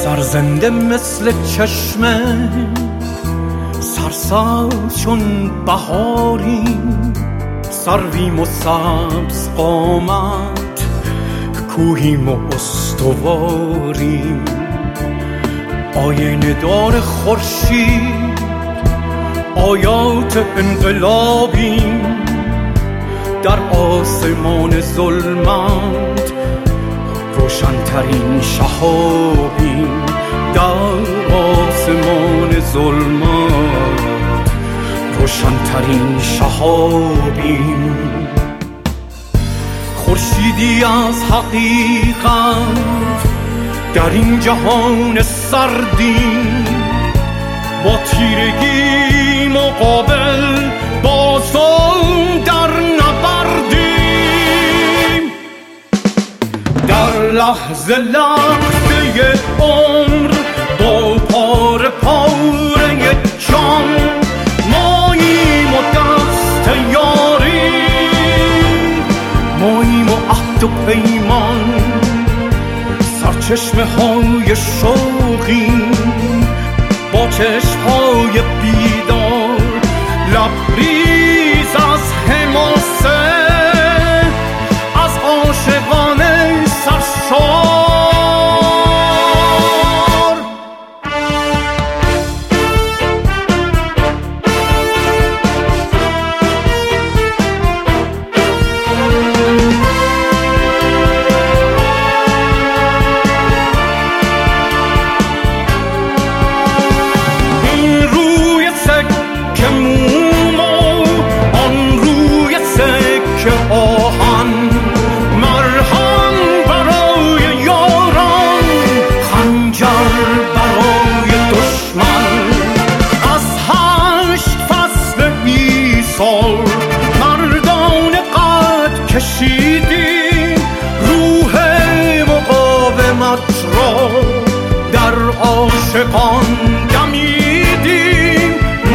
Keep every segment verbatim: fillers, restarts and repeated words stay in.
سرزنده مثل چشمه، سرسبز چون بهاریم، سرویم و سبز قامت، کوهیم و استواریم. آینه دار خورشید، آیات انقلابیم، در آسمان ظلمت روشن‌ترین شهابیم. در آسمان ظلمت روشن‌ترین شهابیم. خورشیدی از حقیقت در این جهان سردیم، با تیرگی مقابل با ظلم در نبردیم. در لحظه لحظه عمر با پاره پاره جان، ماییم و دست یاریم، ماییم و عهد و پیمان، سرچشمه های شوقیم، با چشم های بیدار، لبریز از حماسه، از عاشقانه سرشار. مردان قد کشیدیم، روح مقاومت را در عاشقان دمیدیم.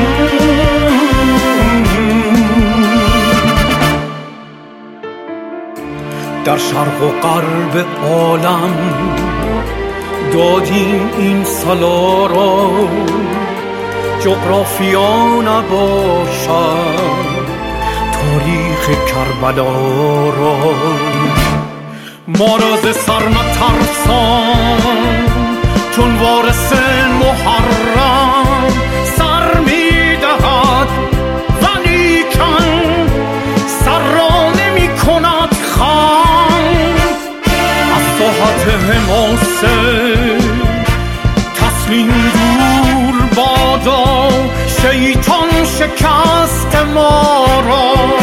در شرق و غرب عالم دادیم این سلا را، جغرافیا نباشد تاریخ کربلا را. ما را ز سر مترسان، چون وارث محرم سر می دهد ولیکن سر را نمی کند خم. از ساحت حماسه تسلیم دور بادا، شیطان شکست ما را.